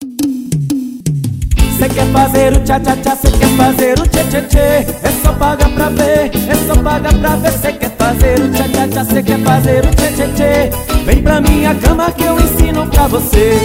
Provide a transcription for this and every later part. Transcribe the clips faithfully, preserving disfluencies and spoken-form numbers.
Cê quer fazer o tchá-tchá-tchá, cê quer fazer o tchê-tchê-tchê. É só pagar pra ver, é só pagar pra ver. Cê quer fazer o tchá-tchá-tchá, cê quer fazer o tchê-tchê-tchê. Vem pra minha cama que eu ensino pra você.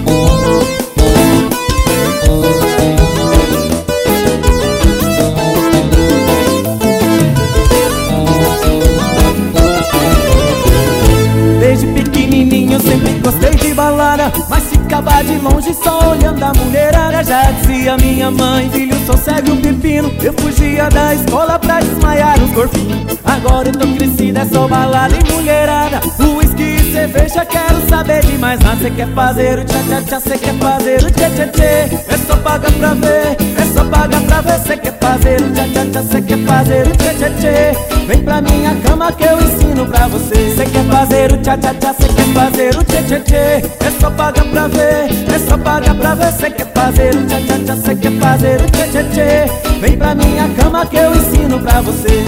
Desde pequenininho eu sempre gostei de balada, mas ficava de longe só olhando a mulherada. Já dizia minha mãe, filho, sossegue o pepino. Eu fugia da escola pra desmaiar os corpinhos. Agora eu tô crescido, é só balada e mulherada. Whisky e cerveja, quero saber de mais nada. Cê quer fazer o tchá-tchá-tchá, cê quer fazer o tchê-tchê-tchê. É só pagar pra ver, é só pagar pra ver. Cê quer fazer o tchá-tchá-tchá, cê quer fazer o tchê-tchê-tchê. Vem pra minha cama que eu ensino pra você. Cê quer fazer o tchá-tchá-tchá, cê quer fazer o tchê-tchê-tchê. É só pagar pra ver, é só pagar pra ver. Cê quer fazer o tchá-tchá-tchá, cê quer fazer o tchê-tchê-tchê. Vem pra minha cama que eu ensino pra você.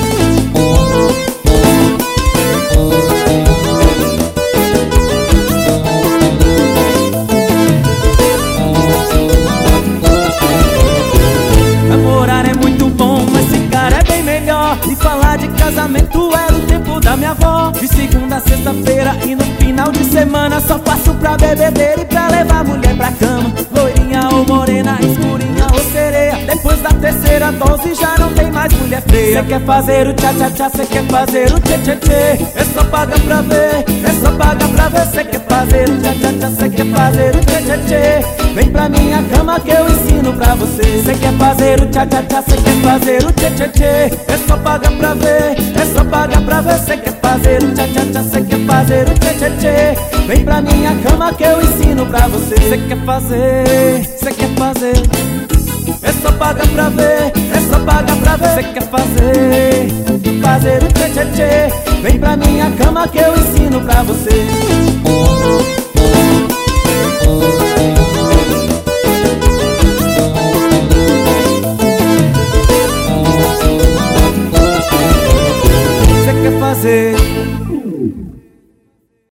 Namorar é muito bom, mas ficar é bem melhor. E falar de casamento era o tempo da minha avó. De segunda a sexta-feira e no final de semana só passo pra bebedeira e pra levar a mulher pra cama. Loirinha ou morena, escurinha ou sereia. Depois da terceira dose já não tem mais mulher feia. Cê quer fazer o tchá-tchá-tchá, cê quer fazer o tchê-tchê-tchê. É só pagar pra ver, é só pagar pra ver. Cê quer fazer o tchá-tchá-tchá, cê quer fazer o tchê-tchê-tchê. Vem pra minha cama que eu ensino pra você. Cê quer fazer o tchá-tchá-tchá, cê quer fazer o tchê-tchê-tchê. É só pagar pra ver, é só pagar pra ver. Cê quer fazer o tchá-tchá-tchá, cê quer fazer o tchê-tchê-tchê. Vem pra minha cama que eu ensino pra você. Cê quer fazer, cê quer fazer. É só pagar pra ver, é só pagar pra ver. Cê quer fazer, fazer o tchê-tchê-tchê. Vem pra minha cama que eu ensino pra você.